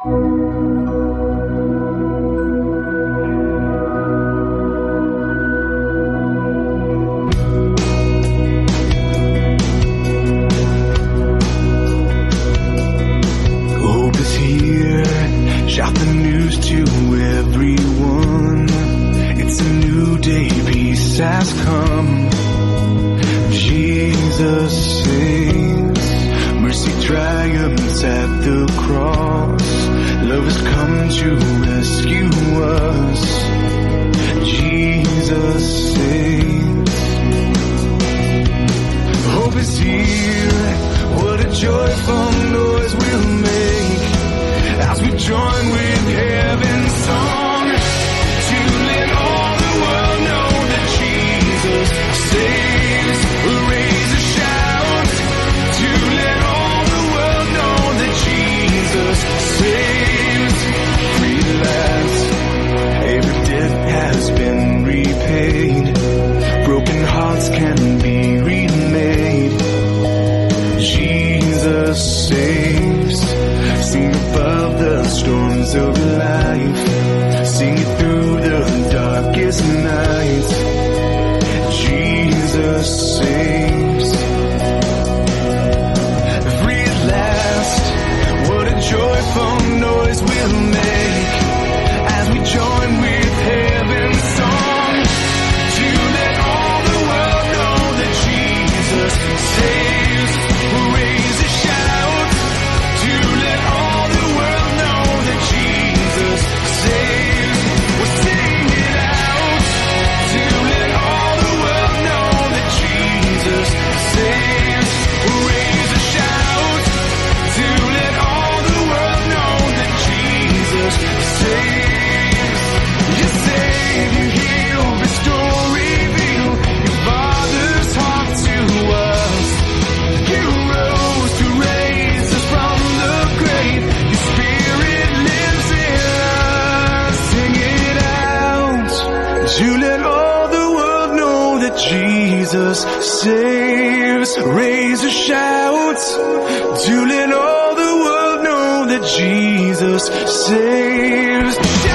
Hope is here, shout the news to everyone. It's a new day, peace has come. Jesus saves, mercy triumphs at the cross. Love has come to rescue us. Jesus saves. Hope is here, what a joyful noise we'll make as we join with heaven's song to let all the world know that Jesus saves. Raise a shout to let all the world know that Jesus saves. Free at last, every debt has been repaid. Broken hearts can be remade. Jesus saves. Sing above the storms of life. Sing it through the darkest night. Jesus saves. Free at last, what a joyful noise we'll make as we join with heaven's song to let all the world know that Jesus saves. Raise a shout to let all the world know that Jesus saves. We'll sing it out to let all the world know that Jesus saves. Raise a shout to let all the world know that Jesus saves. You save, you heal, restore, reveal your Father's heart to us. You rose to raise us from the grave. Your Spirit lives in us. Sing it out to let all the world know that Jesus saves. Raise a shout to let all the world know that Jesus saves.